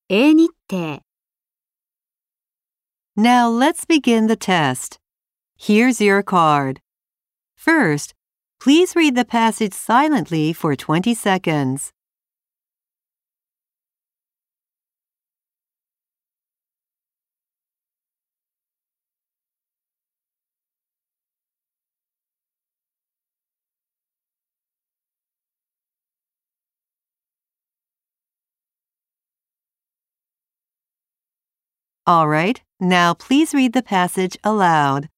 A 日程 Now let's begin the test. Here's your card. First, please read the passage silently for 20 seconds. All right, now please read the passage aloud.